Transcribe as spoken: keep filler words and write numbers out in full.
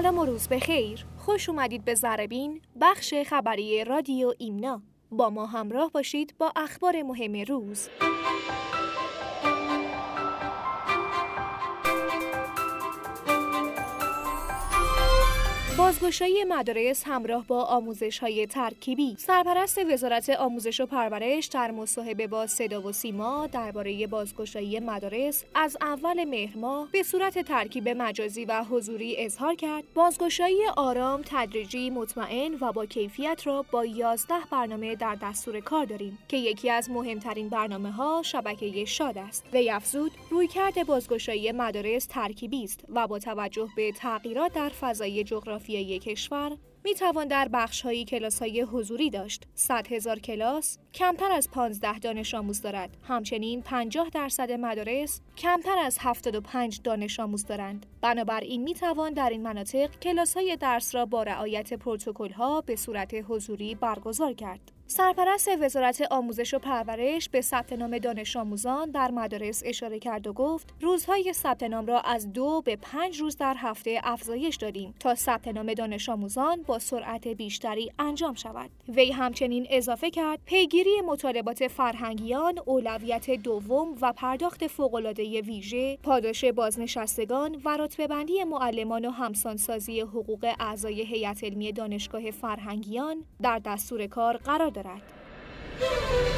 سلام و روز بخیر. خوش اومدید به ذره‌بین، بخش خبری رادیو ایمنا. با ما همراه باشید با اخبار مهم روز. بازگشایی مدارس همراه با آموزش‌های ترکیبی. سرپرست وزارت آموزش و پرورش در مصاحبه با صدا و سیما درباره بازگشایی مدارس از اول مهر ماه به صورت ترکیب مجازی و حضوری اظهار کرد بازگشایی آرام، تدریجی، مطمئن و با کیفیت را با یازده برنامه در دستور کار داریم که یکی از مهمترین برنامه‌ها شبکه شاد است. وی افزود رویکرد بازگشایی مدارس ترکیبی است و با توجه به تغییرات در فضای جغرافیایی کشور می توان در بخش‌های کلاس‌های حضوری داشت. صد هزار کلاس کمتر از پانزده دانش آموز دارد. همچنین پنجاه درصد مدارس کمتر از هفتاد و پنج دانش آموز دارند. بنابراین می توان در این مناطق کلاس‌های درس را با رعایت پروتکل‌ها به صورت حضوری برگزار کرد. سرپرست وزارت آموزش و پرورش به ثبت نام دانش آموزان در مدارس اشاره کرد و گفت روزهای ثبت نام را از دو به پنج روز در هفته افزایش دادیم تا ثبت نام دانش آموزان با سرعت بیشتری انجام شود. وی همچنین اضافه کرد پیگیری مطالبات فرهنگیان اولویت دوم و پرداخت فوق‌العاده ویژه، پاداش بازنشستگان و رتبه‌بندی معلمان و همسانسازی حقوق اعضای هیئت علمی دانشگاه فرهنگیان در دستور کار قرار دارد.